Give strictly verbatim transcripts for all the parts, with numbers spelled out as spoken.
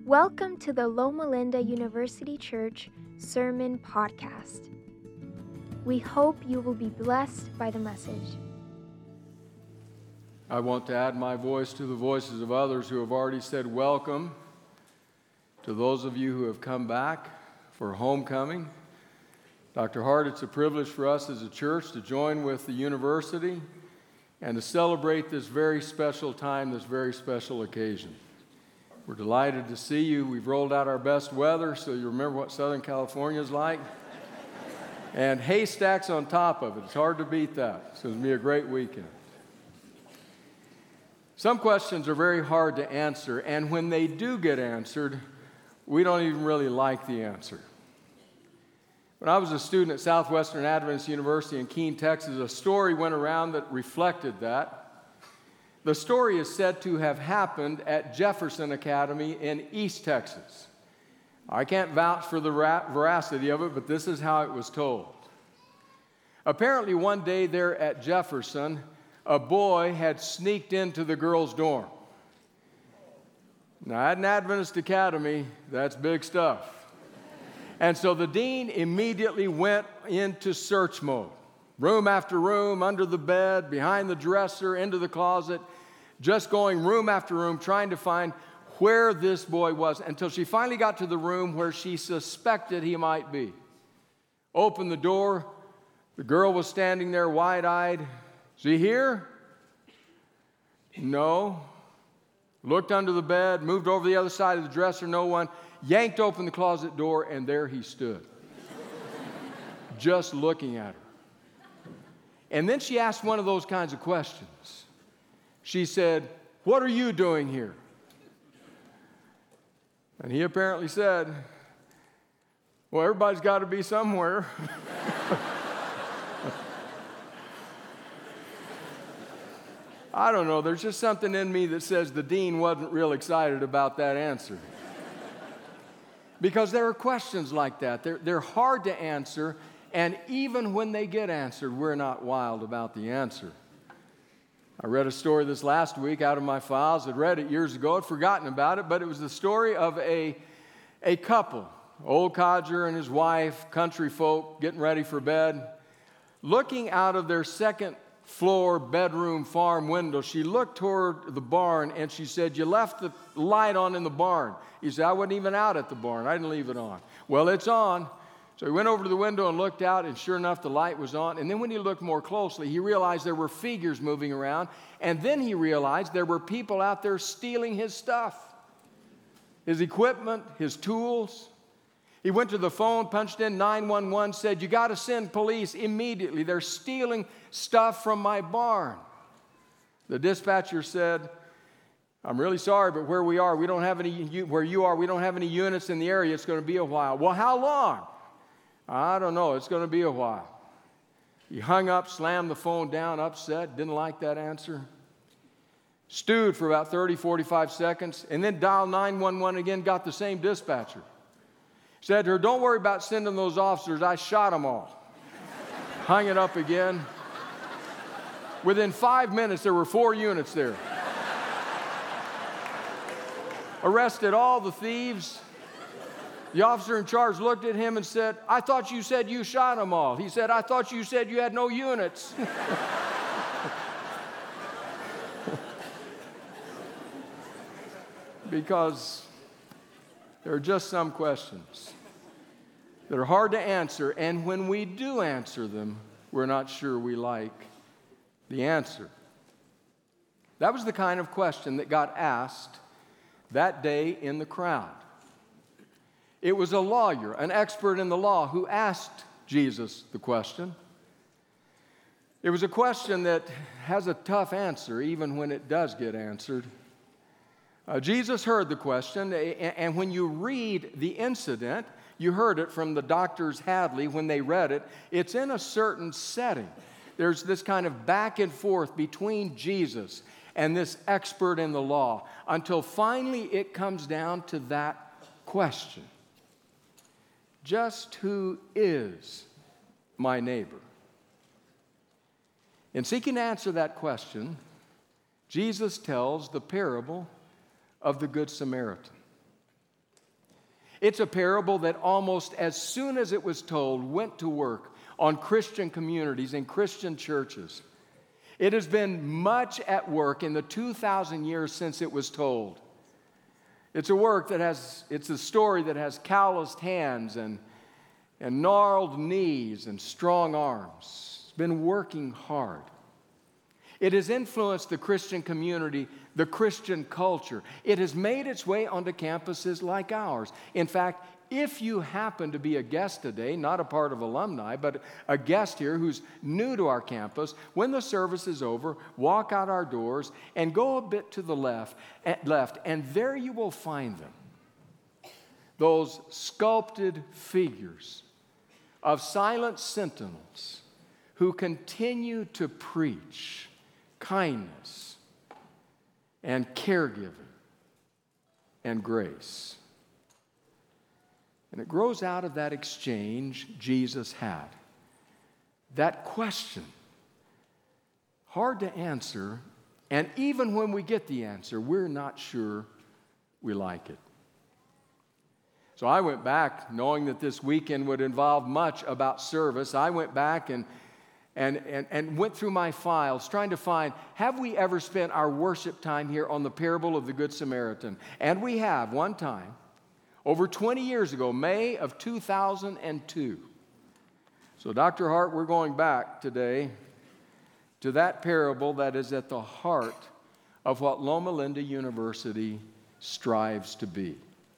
Welcome to the Loma Linda University Church Sermon Podcast. We hope you will be blessed by the message. I want to add my voice to the voices of others who have already said welcome. To those of you who have come back for homecoming, Doctor Hart, it's a privilege for us as a church to join with the university and to celebrate this very special time, this very special occasion. We're delighted to see you. We've rolled out our best weather, so you remember what Southern California is like. And haystacks on top of it. It's hard to beat that. So it's going to be a great weekend. Some questions are very hard to answer, and when they do get answered, we don't even really like the answer. When I was a student at Southwestern Adventist University in Keene, Texas, a story went around that reflected that. The story is said to have happened at Jefferson Academy in East Texas. I can't vouch for the veracity of it, but this is how it was told. Apparently, one day there at Jefferson, a boy had sneaked into the girls' dorm. Now, at an Adventist academy, that's big stuff. And so the dean immediately went into search mode. Room after room, under the bed, behind the dresser, into the closet, just going room after room, trying to find where this boy was, until she finally got to the room where she suspected he might be. Opened the door. The girl was standing there wide-eyed. Is he here? No. Looked under the bed, moved over the other side of the dresser, no one. Yanked open the closet door, and there he stood, just looking at her. And then she asked one of those kinds of questions. She said, "What are you doing here?" And he apparently said, "Well, everybody's got to be somewhere." I don't know, there's just something in me that says the dean wasn't real excited about that answer. Because there are questions like that. They're, they're hard to answer, and even when they get answered, we're not wild about the answer. I read a story this last week out of my files. I'd read it years ago. I'd forgotten about it, but it was the story of a, a couple, old codger and his wife, country folk, getting ready for bed. Looking out of their second floor bedroom farm window, she looked toward the barn and she said, "You left the light on in the barn." He said, "I wasn't even out at the barn. I didn't leave it on." "Well, it's on." So he went over to the window and looked out, and sure enough, the light was on. And then when he looked more closely, he realized there were figures moving around. And then he realized there were people out there stealing his stuff, his equipment, his tools. He went to the phone, punched in nine one one, said, "You got to send police immediately. They're stealing stuff from my barn." The dispatcher said, "I'm really sorry, but where we are, we don't have any, where you are, we don't have any units in the area. It's going to be a while." "Well, how long?" "I don't know. It's going to be a while." He hung up, slammed the phone down, upset, didn't like that answer. Stewed for about thirty, forty-five seconds, and then dialed nine one one again, got the same dispatcher. Said to her, "Don't worry about sending those officers. I shot them all." Hung it up again. Within five minutes, there were four units there. Arrested all the thieves. The officer in charge looked at him and said, "I thought you said you shot them all." He said, "I thought you said you had no units." Because there are just some questions that are hard to answer, and when we do answer them, we're not sure we like the answer. That was the kind of question that got asked that day in the crowd. It was a lawyer, an expert in the law, who asked Jesus the question. It was a question that has a tough answer, even when it does get answered. Uh, Jesus heard the question, and when you read the incident, you heard it from the doctors Hadley when they read it. It's in a certain setting. There's this kind of back and forth between Jesus and this expert in the law, until finally it comes down to that question. Just who is my neighbor? In seeking to answer that question, Jesus tells the parable of the Good Samaritan. It's a parable that almost as soon as it was told went to work on Christian communities and Christian churches. It has been much at work in the two thousand years since it was told. It's a work that has, it's a story that has calloused hands and, and gnarled knees and strong arms. It's been working hard. It has influenced the Christian community, the Christian culture. It has made its way onto campuses like ours. In fact, if you happen to be a guest today, not a part of alumni, but a guest here who's new to our campus, when the service is over, walk out our doors and go a bit to the left, left, and there you will find them. Those sculpted figures of silent sentinels who continue to preach kindness and caregiving and grace. And it grows out of that exchange Jesus had. That question, hard to answer, and even when we get the answer, we're not sure we like it. So I went back, knowing that this weekend would involve much about service. I went back and And, and, and went through my files trying to find, have we ever spent our worship time here on the parable of the Good Samaritan? And we have, one time, over twenty years ago, May of two thousand two. So, Doctor Hart, we're going back today to that parable that is at the heart of what Loma Linda University strives to be.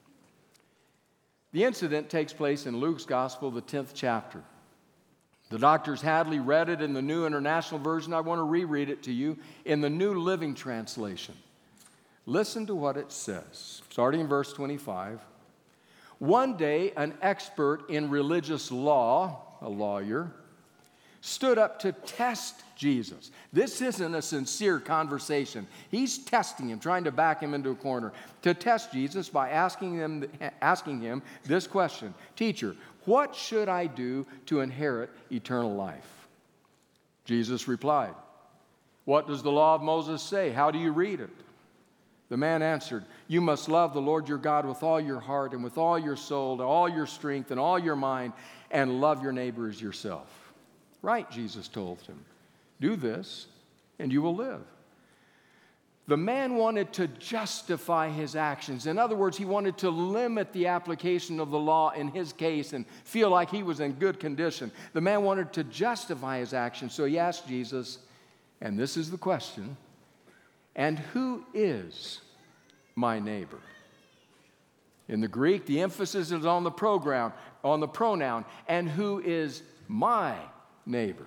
The incident takes place in Luke's Gospel, the tenth chapter. The Doctors Hadley read it in the New International Version. I want to reread it to you in the New Living Translation. Listen to what it says, starting in verse twenty-five. One day, an expert in religious law, a lawyer, stood up to test Jesus. This isn't a sincere conversation. He's testing him, trying to back him into a corner. To test Jesus by asking him, asking him this question, Teacher, what should I do to inherit eternal life? Jesus replied, What does the law of Moses say? How do you read it? The man answered, You must love the Lord your God with all your heart and with all your soul and all your strength and all your mind, and love your neighbor as yourself. Right, Jesus told him. Do this, and you will live. The man wanted to justify his actions. In other words, he wanted to limit the application of the law in his case and feel like he was in good condition. The man wanted to justify his actions, so he asked Jesus, and this is the question, and who is my neighbor? In the Greek, the emphasis is on the pronoun, on the pronoun, and who is my neighbor?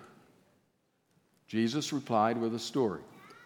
Jesus replied with a story.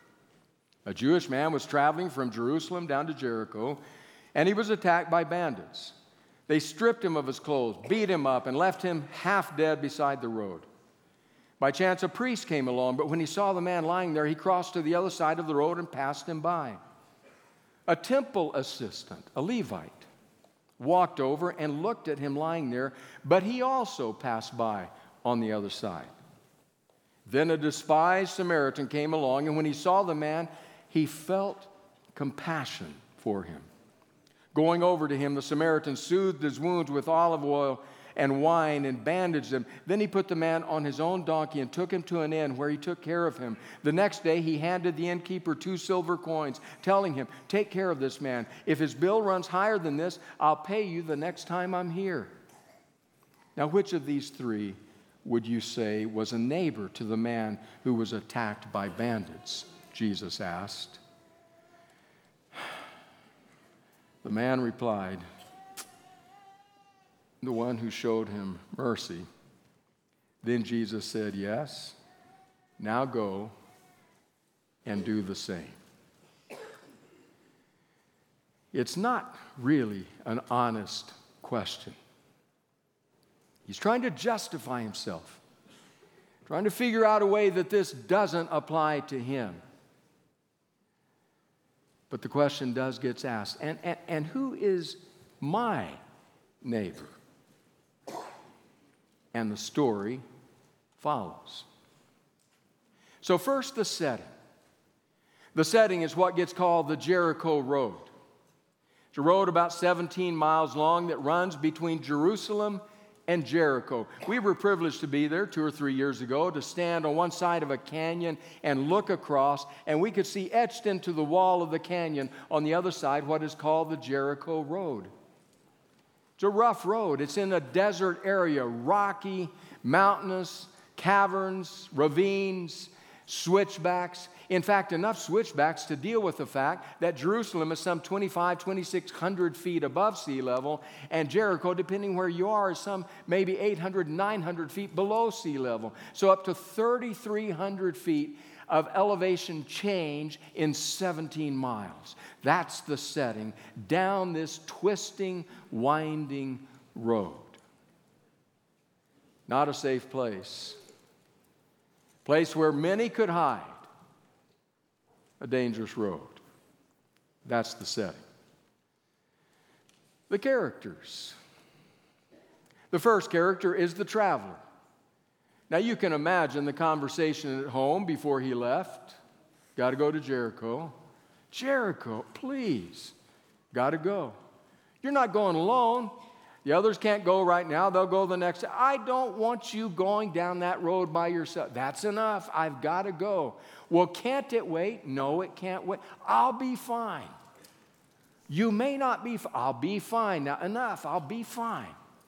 A Jewish man was traveling from Jerusalem down to Jericho, and he was attacked by bandits. They stripped him of his clothes, beat him up, and left him half dead beside the road. By chance, a priest came along, but when he saw the man lying there, he crossed to the other side of the road and passed him by. A temple assistant, a Levite, walked over and looked at him lying there, but he also passed by on the other side. Then a despised Samaritan came along, and when he saw the man, he felt compassion for him. Going over to him, the Samaritan soothed his wounds with olive oil and wine and bandaged them. Then he put the man on his own donkey and took him to an inn where he took care of him. The next day he handed the innkeeper two silver coins, telling him, Take care of this man. If his bill runs higher than this, I'll pay you the next time I'm here. Now, which of these three would you say was a neighbor to the man who was attacked by bandits? Jesus asked. The man replied, The one who showed him mercy. Then Jesus said, Yes, now go and do the same. It's not really an honest question. He's trying to justify himself, trying to figure out a way that this doesn't apply to him. But the question does get asked, and, and, and who is my neighbor? And the story follows. So first, the setting. The setting is what gets called the Jericho Road. It's a road about seventeen miles long that runs between Jerusalem and Jericho. We were privileged to be there two or three years ago to stand on one side of a canyon and look across, and we could see etched into the wall of the canyon on the other side what is called the Jericho Road. It's a rough road. It's in a desert area, rocky, mountainous, caverns, ravines, switchbacks. In fact, enough switchbacks to deal with the fact that Jerusalem is some twenty-five, twenty-six hundred feet above sea level, and Jericho, depending where you are, is some maybe eight hundred, nine hundred feet below sea level. So up to thirty-three hundred feet of elevation change in seventeen miles. That's the setting down this twisting, winding road. Not a safe place. Place where many could hide. A dangerous road. That's the setting. The characters. The first character is the traveler. Now you can imagine the conversation at home before he left. Got to go to Jericho. Jericho, please. Got to go. You're not going alone. The others can't go right now. They'll go the next day. I don't want you going down that road by yourself. That's enough. I've got to go. Well, can't it wait? No, it can't wait. I'll be fine. You may not be fine. I'll be fine. Now, enough. I'll be fine.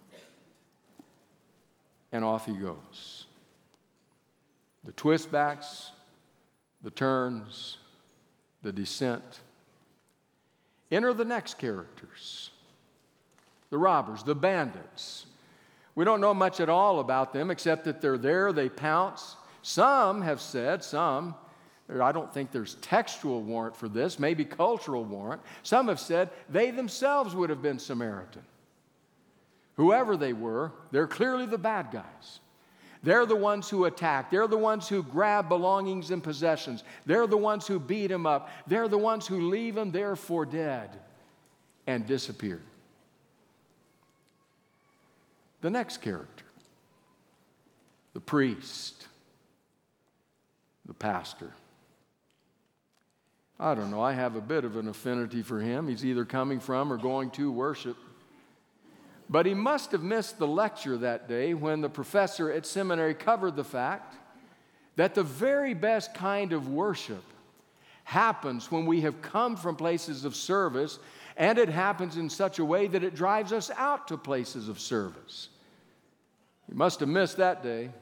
And off he goes. The twistbacks, the turns, the descent. Enter the next characters. The robbers, the bandits. We don't know much at all about them except that they're there, they pounce. Some have said, some, I don't think there's textual warrant for this, maybe cultural warrant. Some have said they themselves would have been Samaritan. Whoever they were, they're clearly the bad guys. They're the ones who attack. They're the ones who grab belongings and possessions. They're the ones who beat him up. They're the ones who leave him there for dead and disappear. The next character, the priest, the pastor. I don't know, I have a bit of an affinity for him. He's either coming from or going to worship. But he must have missed the lecture that day when the professor at seminary covered the fact that the very best kind of worship happens when we have come from places of service, and it happens in such a way that it drives us out to places of service. He must have missed that day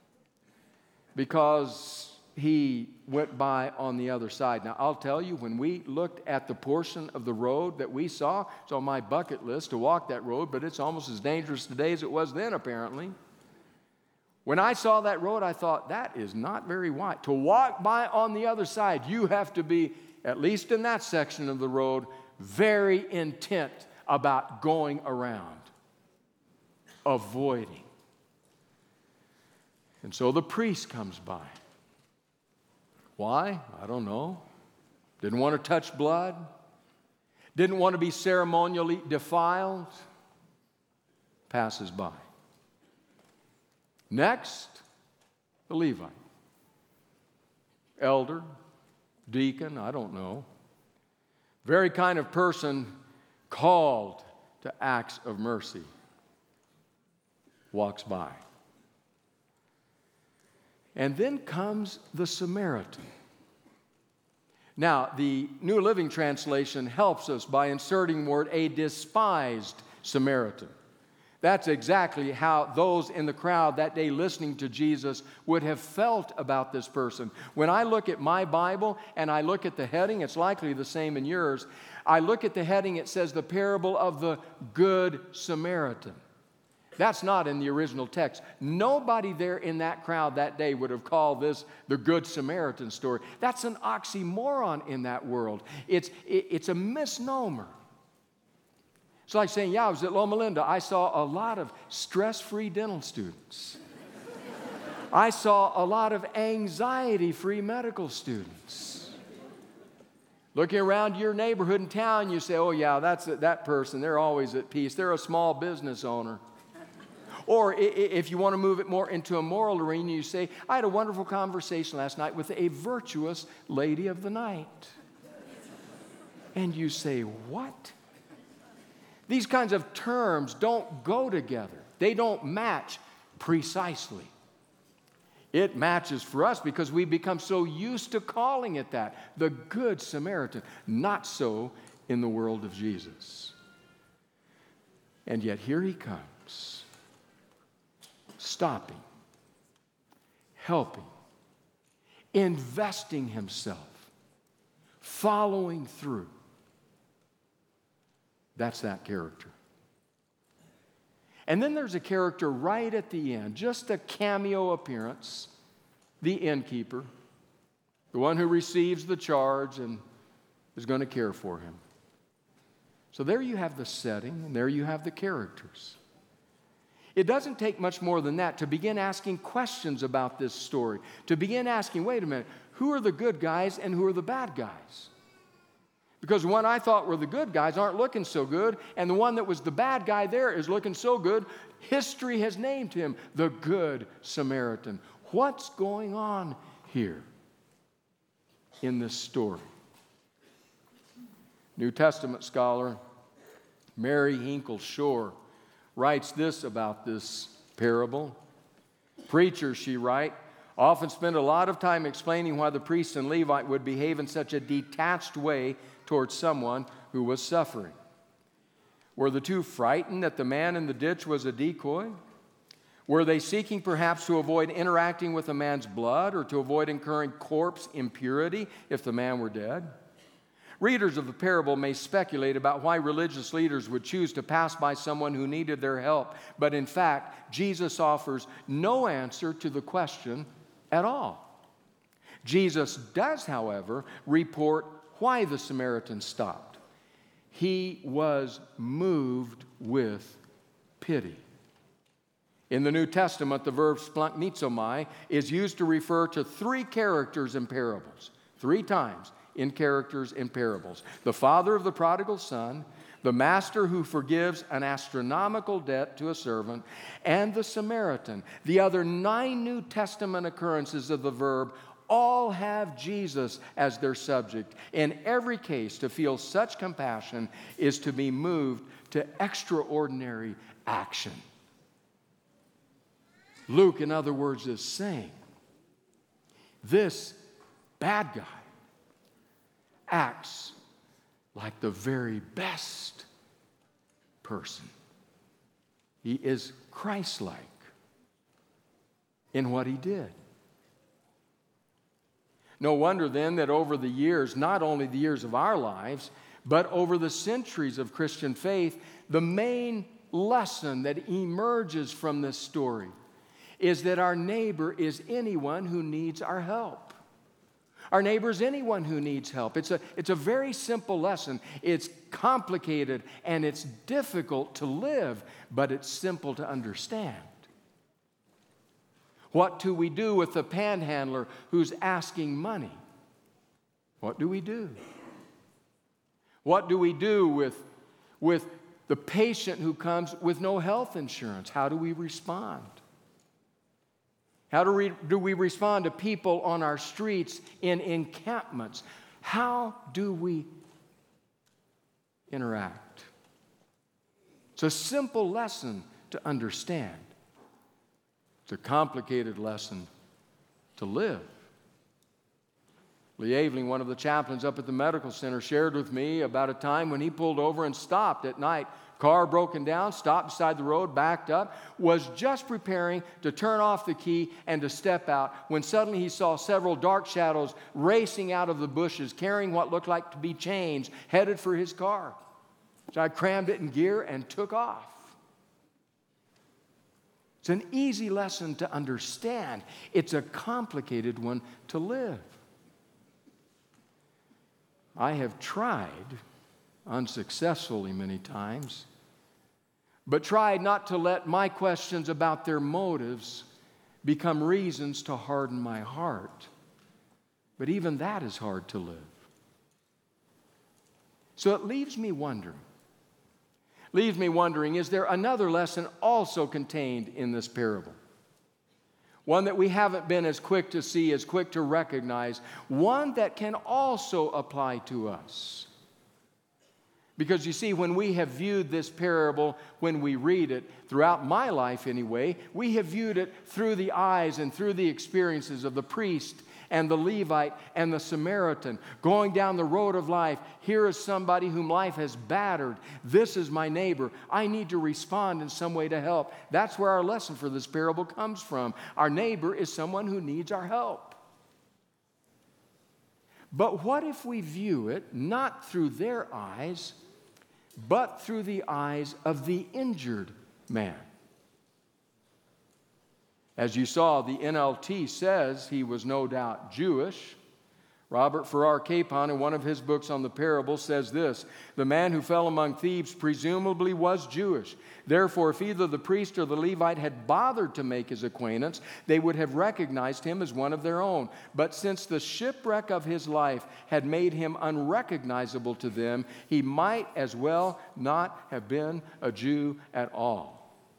because he went by on the other side. Now, I'll tell you, when we looked at the portion of the road that we saw, it's on my bucket list to walk that road, but it's almost as dangerous today as it was then, apparently. When I saw that road, I thought, that is not very wide. To walk by on the other side, you have to be, at least in that section of the road, very intent about going around, avoiding. And so the priest comes by. Why? I don't know. Didn't want to touch blood. Didn't want to be ceremonially defiled. Passes by. Next, the Levite. Elder, deacon, I don't know. Very kind of person called to acts of mercy. Walks by. And then comes the Samaritan. Now, the New Living Translation helps us by inserting the word a despised Samaritan. That's exactly how those in the crowd that day listening to Jesus would have felt about this person. When I look at my Bible and I look at the heading, it's likely the same in yours. I look at the heading, it says the parable of the Good Samaritan. That's not in the original text. Nobody there in that crowd that day would have called this the Good Samaritan story. That's an oxymoron in that world. It's, it, it's a misnomer. It's like saying, yeah, I was at Loma Linda. I saw a lot of stress-free dental students. I saw a lot of anxiety-free medical students. Looking around your neighborhood and town, you say, oh, yeah, that's that person. They're always at peace. They're a small business owner. Or if you want to move it more into a moral arena, you say, I had a wonderful conversation last night with a virtuous lady of the night. And you say, what? These kinds of terms don't go together. They don't match precisely. It matches for us because we become so used to calling it that, the Good Samaritan. Not so in the world of Jesus. And yet here he comes, stopping, helping, investing himself, following through. That's that character. And then there's a character right at the end, just a cameo appearance, the innkeeper, the one who receives the charge and is going to care for him. So there you have the setting, and there you have the characters. It doesn't take much more than that to begin asking questions about this story, to begin asking, wait a minute, who are the good guys and who are the bad guys? Because the one I thought were the good guys aren't looking so good, and the one that was the bad guy there is looking so good. History has named him the Good Samaritan. What's going on here in this story? New Testament scholar Mary Hinkle Shore writes this about this parable. Preachers, she writes, often spend a lot of time explaining why the priest and Levite would behave in such a detached way towards someone who was suffering. Were the two frightened that the man in the ditch was a decoy? Were they seeking perhaps to avoid interacting with a man's blood or to avoid incurring corpse impurity if the man were dead? Readers of the parable may speculate about why religious leaders would choose to pass by someone who needed their help, but in fact, Jesus offers no answer to the question at all. Jesus does, however, report why the Samaritan stopped. He was moved with pity. In the New Testament, the verb splanchnizomai is used to refer to three characters in parables, three times in characters in parables. The father of the prodigal son, the master who forgives an astronomical debt to a servant, and the Samaritan. The other nine New Testament occurrences of the verb all have Jesus as their subject. In every case, to feel such compassion is to be moved to extraordinary action. Luke, in other words, is saying, this bad guy acts like the very best person. He is Christ-like in what he did. No wonder then that over the years, not only the years of our lives, but over the centuries of Christian faith, the main lesson that emerges from this story is that our neighbor is anyone who needs our help. Our neighbor is anyone who needs help. It's a, it's a very simple lesson. It's complicated and it's difficult to live, but it's simple to understand. What do we do with the panhandler who's asking money? What do we do? What do we do with, with the patient who comes with no health insurance? How do we respond? How do we, do we respond to people on our streets in encampments? How do we interact? It's a simple lesson to understand. It's a complicated lesson to live. Lee Aveling, one of the chaplains up at the medical center, shared with me about a time when he pulled over and stopped at night. Car broken down, stopped beside the road, backed up, was just preparing to turn off the key and to step out when suddenly he saw several dark shadows racing out of the bushes, carrying what looked like to be chains, headed for his car. So I crammed it in gear and took off. It's an easy lesson to understand. It's a complicated one to live. I have tried, unsuccessfully many times, but tried not to let my questions about their motives become reasons to harden my heart. But even that is hard to live. So it leaves me wondering. Leaves me wondering, is there another lesson also contained in this parable? One that we haven't been as quick to see, as quick to recognize, one that can also apply to us. Because you see, when we have viewed this parable, when we read it, throughout my life anyway, we have viewed it through the eyes and through the experiences of the priest and the Levite and the Samaritan, going down the road of life. Here is somebody whom life has battered. This is my neighbor. I need to respond in some way to help. That's where our lesson for this parable comes from. Our neighbor is someone who needs our help. But what if we view it not through their eyes, but through the eyes of the injured man? As you saw, the N L T says he was no doubt Jewish. Robert Farrar Capon, in one of his books on the parable, says this: the man who fell among thieves presumably was Jewish. Therefore, if either the priest or the Levite had bothered to make his acquaintance, they would have recognized him as one of their own. But since the shipwreck of his life had made him unrecognizable to them, he might as well not have been a Jew at all.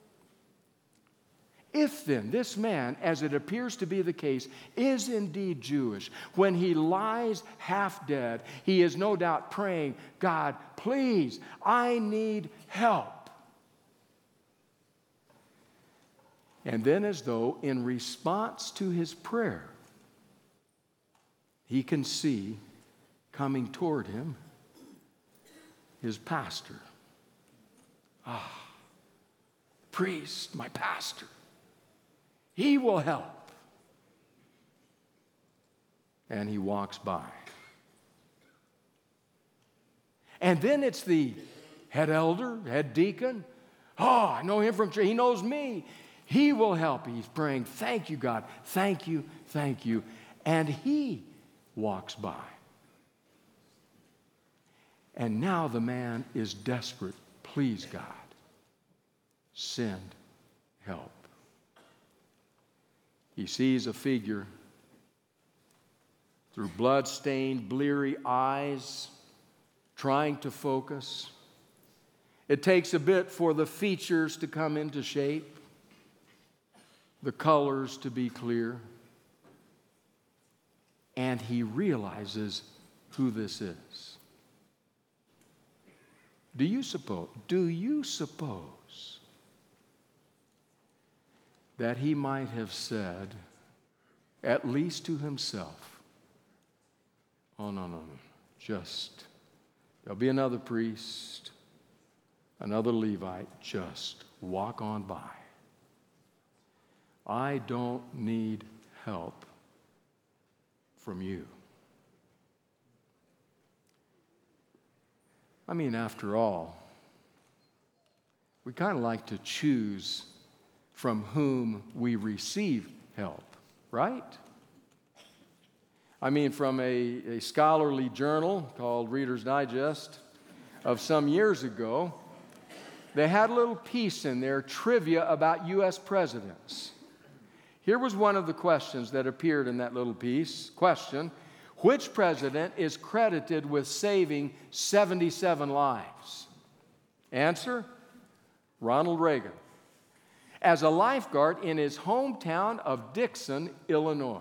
If then this man, as it appears to be the case, is indeed Jewish, when he lies half dead, he is no doubt praying, God, please, I need help. And then, as though in response to his prayer, he can see coming toward him his pastor. Ah, priest, my pastor. He will help. And he walks by. And then it's the head elder, head deacon. Oh, I know him from church. He knows me. He will help. He's praying, thank you, God. Thank you, thank you. And he walks by. And now the man is desperate. Please, God, send help. He sees a figure through blood-stained, bleary eyes, trying to focus. It takes a bit for the features to come into shape, the colors to be clear, and he realizes who this is. Do you suppose, do you suppose that he might have said, at least to himself, oh, no, no, no, just, there'll be another priest, another Levite, just walk on by. I don't need help from you. I mean, after all, we kind of like to choose from whom we receive help, right? I mean, from a, a scholarly journal called Reader's Digest of some years ago, they had a little piece in there, trivia about U S presidents. Here was one of the questions that appeared in that little piece. Question: which president is credited with saving seventy-seven lives? Answer: Ronald Reagan, as a lifeguard in his hometown of Dixon, Illinois.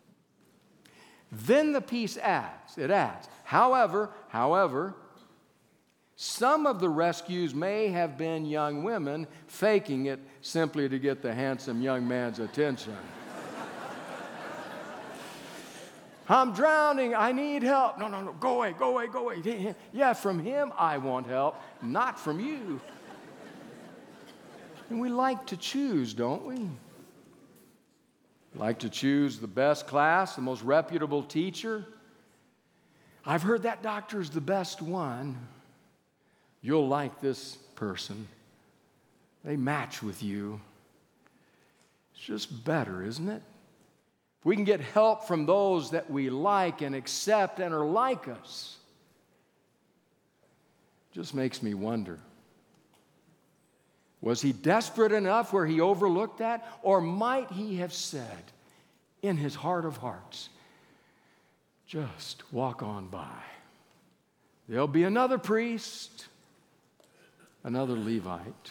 Then the piece adds, it adds, however, however, some of the rescues may have been young women faking it simply to get the handsome young man's attention. I'm drowning, I need help. No, no, no, go away, go away, go away. Yeah, from him I want help, not from you. And we like to choose, don't we? We like to choose the best class, the most reputable teacher. I've heard that doctor's the best one. You'll like this person. They match with you. It's just better, isn't it? If we can get help from those that we like and accept and are like us, it just makes me wonder. Was he desperate enough where he overlooked that? Or might he have said in his heart of hearts, just walk on by. There'll be another priest, another Levite.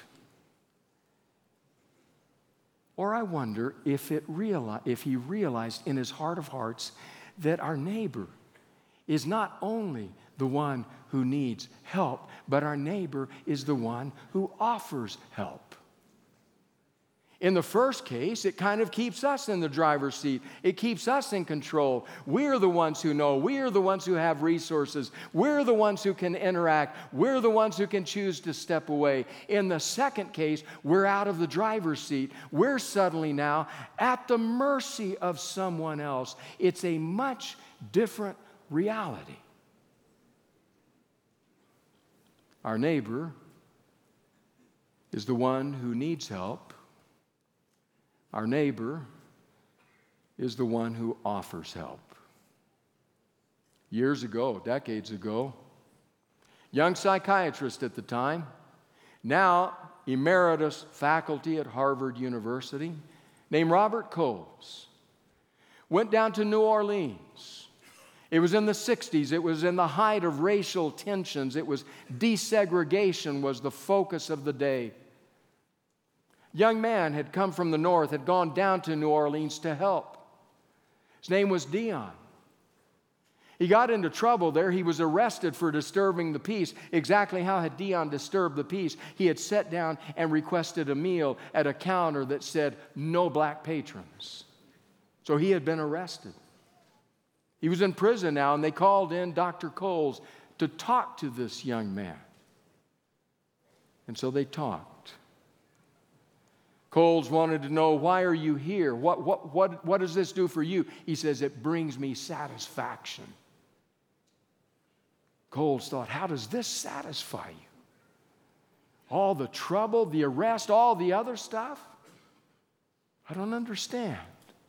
Or I wonder if, it reali- if he realized in his heart of hearts that our neighbor is not only the one who who needs help, but our neighbor is the one who offers help. In the first case, it kind of keeps us in the driver's seat. It keeps us in control. We're the ones who know. We're the ones who have resources. We're the ones who can interact. We're the ones who can choose to step away. In the second case, we're out of the driver's seat. We're suddenly now at the mercy of someone else. It's a much different reality. Our neighbor is the one who needs help. Our neighbor is the one who offers help. Years ago, decades ago, young psychiatrist at the time, now emeritus faculty at Harvard University, named Robert Coles, went down to New Orleans. It was in the sixties. It was in the height of racial tensions. It was desegregation was the focus of the day. Young man had come from the north, had gone down to New Orleans to help. His name was Dion. He got into trouble there. He was arrested for disturbing the peace. Exactly how had Dion disturbed the peace? He had sat down and requested a meal at a counter that said, "No black patrons." So he had been arrested. He was in prison now, and they called in Doctor Coles to talk to this young man. And so they talked. Coles wanted to know, why are you here? What, what, what, what does this do for you? He says, it brings me satisfaction. Coles thought, how does this satisfy you? All the trouble, the arrest, all the other stuff? I don't understand.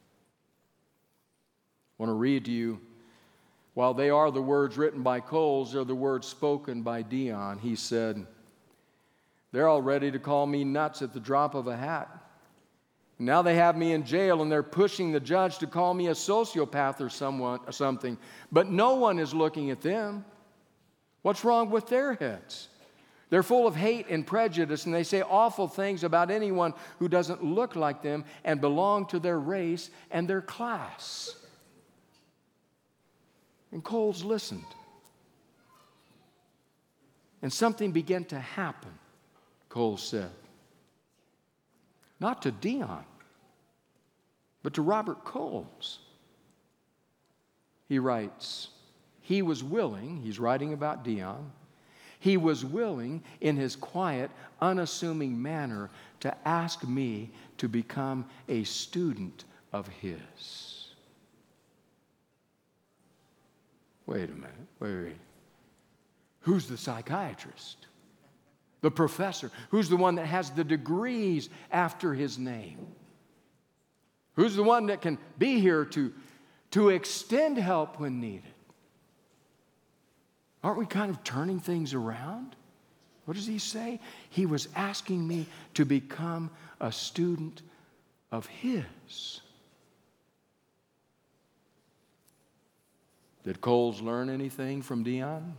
I want to read to you, while they are the words written by Coles, they're the words spoken by Dion. He said, they're all ready to call me nuts at the drop of a hat. Now they have me in jail, and they're pushing the judge to call me a sociopath or someone, or something. But no one is looking at them. What's wrong with their heads? They're full of hate and prejudice, and they say awful things about anyone who doesn't look like them and belong to their race and their class. And Coles listened. And something began to happen, Coles said. Not to Dion, but to Robert Coles. He writes, he was willing, he's writing about Dion, he was willing in his quiet, unassuming manner to ask me to become a student of his. Wait a minute, wait, wait. Who's the psychiatrist? The professor? Who's the one that has the degrees after his name? Who's the one that can be here to, to extend help when needed? Aren't we kind of turning things around? What does he say? He was asking me to become a student of his. Did Coles learn anything from Dion?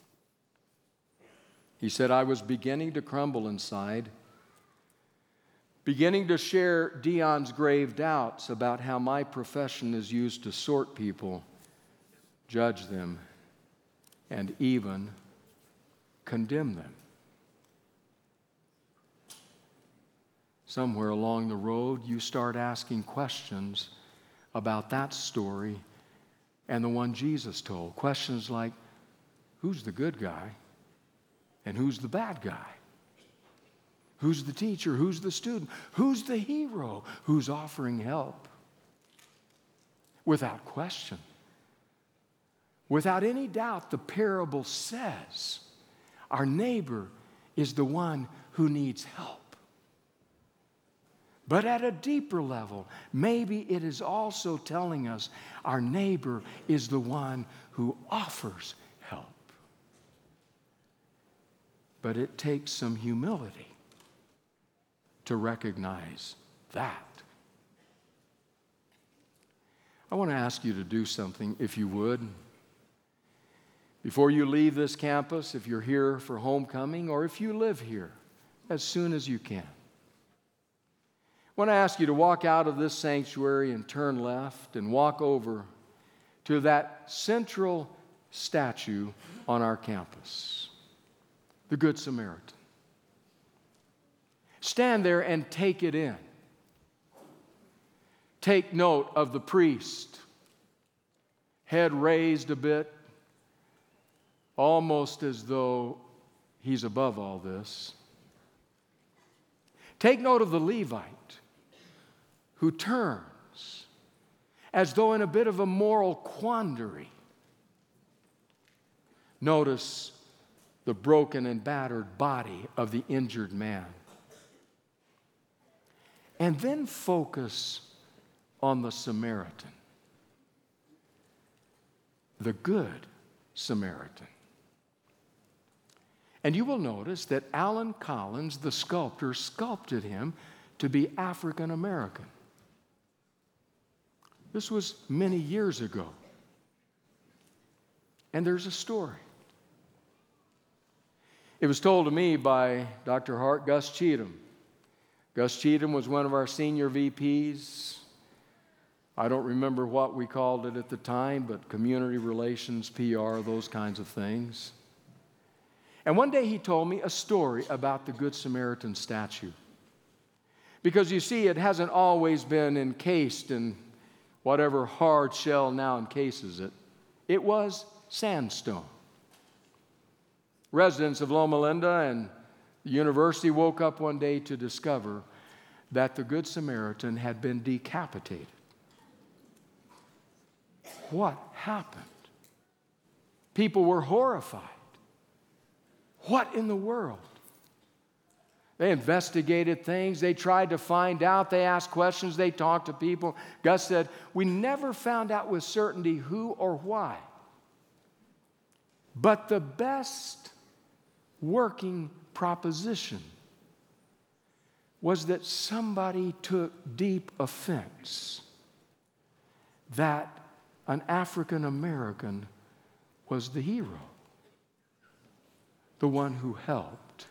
He said, I was beginning to crumble inside, beginning to share Dion's grave doubts about how my profession is used to sort people, judge them, and even condemn them. Somewhere along the road, you start asking questions about that story and the one Jesus told. Questions like, who's the good guy? And who's the bad guy? Who's the teacher? Who's the student? Who's the hero? Who's offering help? Without question, without any doubt, the parable says our neighbor is the one who needs help. But at a deeper level, maybe it is also telling us our neighbor is the one who offers help. But it takes some humility to recognize that. I want to ask you to do something, if you would. Before you leave this campus, if you're here for homecoming, or if you live here, as soon as you can. I want to ask you to walk out of this sanctuary and turn left and walk over to that central statue on our campus, the Good Samaritan. Stand there and take it in. Take note of the priest, head raised a bit, almost as though he's above all this. Take note of the Levite, who turns as though in a bit of a moral quandary. Notice the broken and battered body of the injured man. And then focus on the Samaritan, the Good Samaritan. And you will notice that Alan Collins, the sculptor, sculpted him to be African American. This was many years ago. And there's a story. It was told to me by Doctor Hart Gus Cheatham. Gus Cheatham was one of our senior V Ps. I don't remember what we called it at the time, but community relations, P R, those kinds of things. And one day he told me a story about the Good Samaritan statue. Because you see, it hasn't always been encased in whatever hard shell now encases it. It was sandstone. Residents of Loma Linda and the university woke up one day to discover that the Good Samaritan had been decapitated. What happened? People were horrified. What in the world? They investigated things. They tried to find out. They asked questions. They talked to people. Gus said, we never found out with certainty who or why. But the best working proposition was that somebody took deep offense that an African American was the hero, the one who helped.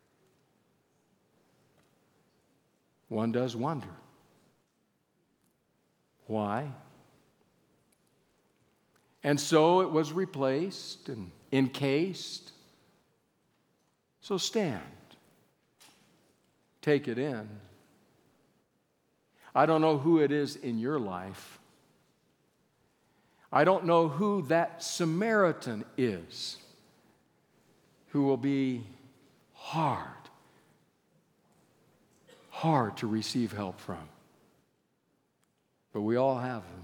One does wonder. Why? And so it was replaced and encased. So stand. Take it in. I don't know who it is in your life. I don't know who that Samaritan is who will be hard, hard to receive help from. But we all have them.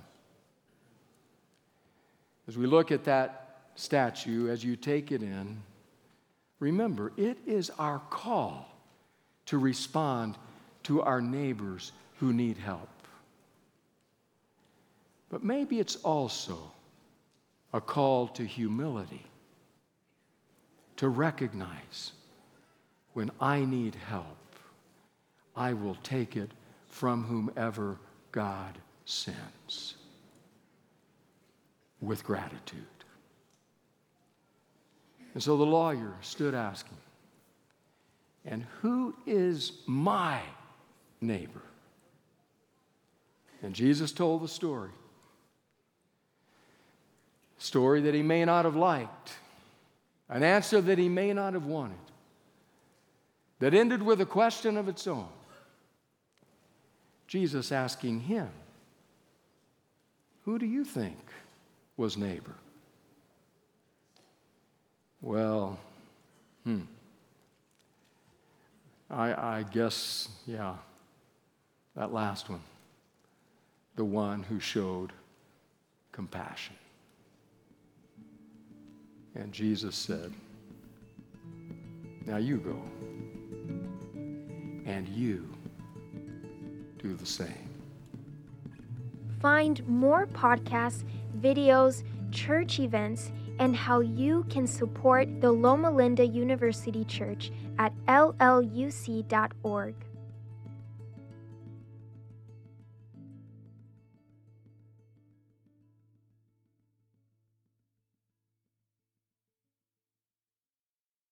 As we look at that statue, as you take it in, remember, it is our call to respond to our neighbors who need help. But maybe it's also a call to humility, to recognize when I need help, I will take it from whomever God sends with gratitude. And so the lawyer stood asking, and who is my neighbor? And Jesus told the story. A story that he may not have liked, an answer that he may not have wanted, that ended with a question of its own. Jesus asking him, who do you think was neighbor? Well, hmm. I, I guess, yeah, that last one, the one who showed compassion. And Jesus said, now you go, and you do the same. Find more podcasts, videos, church events, and how you can support the Loma Linda University Church at L L U C dot org.